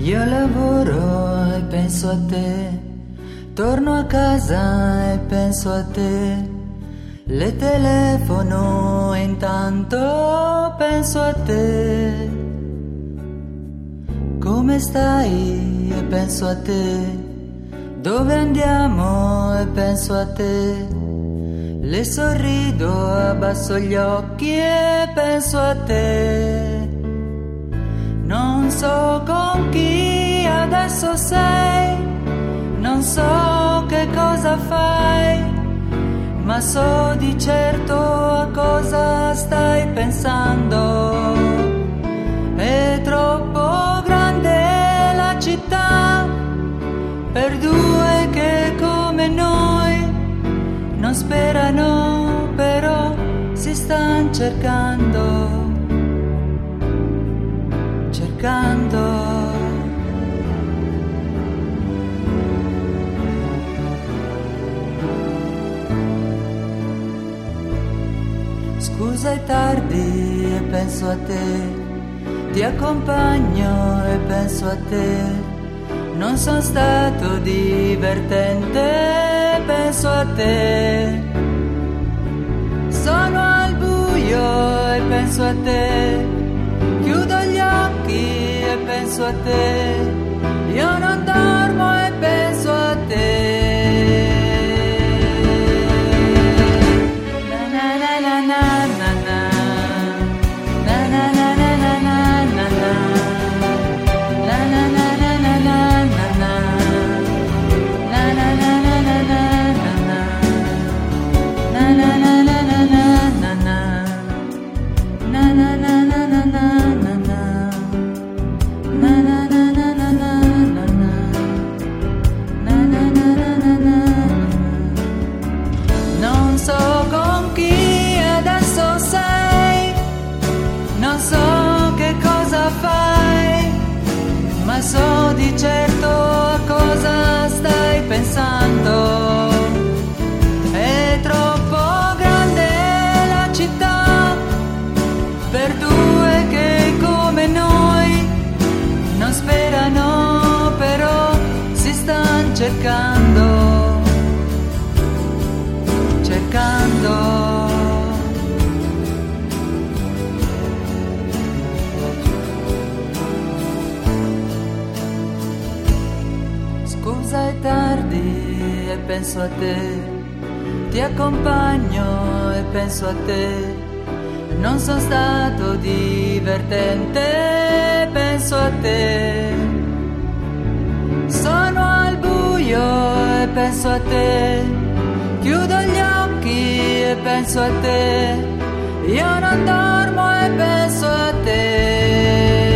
Io lavoro e penso a te, torno a casa e penso a te, le telefono e intanto penso a te. Come stai e penso a te, dove andiamo e penso a te, le sorrido, abbasso gli occhi e penso a te. Non so con chi adesso sei, non so che cosa fai, ma so di certo a cosa stai pensando. È troppo grande la città per due che come noi non sperano, però si stan cercando. Scusa è tardi e penso a te, ti accompagno e penso a te, non sono stato divertente, penso a te. Sono al buio e penso a te, chiudo gli occhi e penso a te, io non dormo e penso a te. Non so con chi adesso sei, non so che cosa fai, ma so di certo a cosa stai pensando. È troppo grande la città per due che come noi non sperano, però si stan cercando. Scusa è tardi e penso a te, ti accompagno e penso a te, non sono stato divertente, penso a te. Sono al buio e penso a te, chiudo gli occhi e penso a te, io non dormo e penso a te.